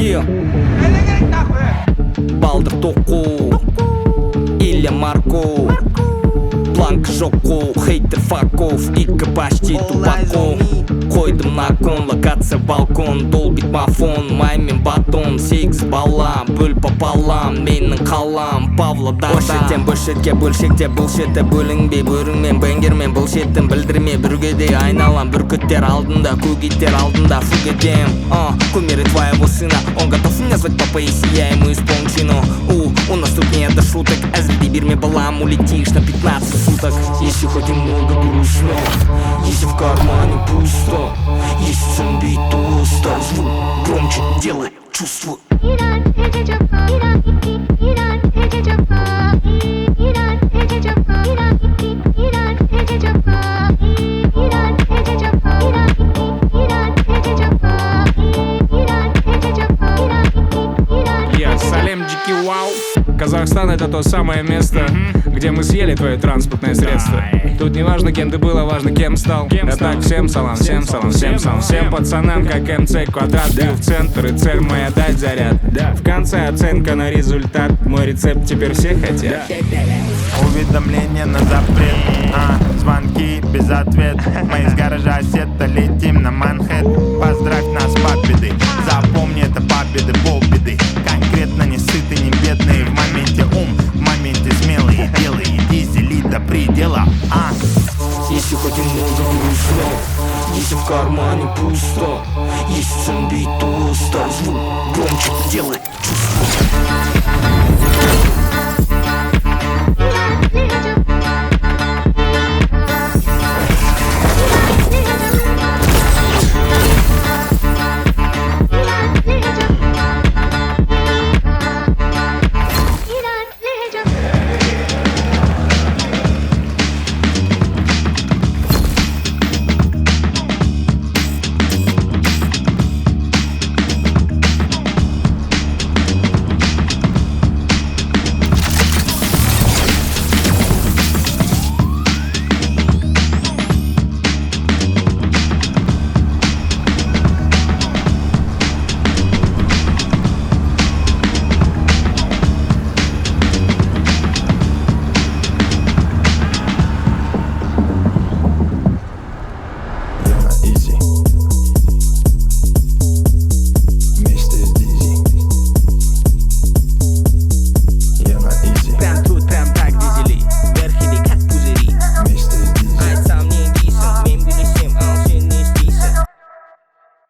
Балдыр тоқу или марку, планка жоқу, хейтер факов, икі почти тупаков. Қойдым на кон, локация балкон, долбит мафон, маймен батон, 8 бала, бөл пополам, менің қалам Павлодардан. Бөлшетке бөлшекте бұлшетті, бөлінбей бөріңмен, бәңгермен бұлшеттім, білдірме бүргедей айналам, бүркіттер алдында, көгиттер алдында фугедем. Кумиры твоего сына, он готов меня звать папа, если я ему исполню чину. У нас тут нет до шуток, әзілдей берме балам, улетишь на 15 суток. Если хоть немного грустно, если в кармане пусто, если цимбит пусто, звук громче, делай, чувствую. Салем Дикий Вау. Казахстан — это то самое место, где мы съели твое транспортное средство. Тут не важно, кем ты был, а важно, кем стал. Да так, всем салам, всем салам, всем салам. Всем пацанам, как МЦ квадрат. Бил в центр, и цель моя дать заряд. В конце оценка на результат. Мой рецепт теперь все хотят. Уведомление на запрет, звонки без ответ. Мы из гаража сета летим на Манхэттен. Поздравь нас победой, запомни это победы, полбеды. Конкретно не сыты, не бедные. В моменте ум, в моменте смелые. Делай, дизели до предела. Если хоть немного грустно, если в кармане пусто, если цимбит пусто, звук громче, делай,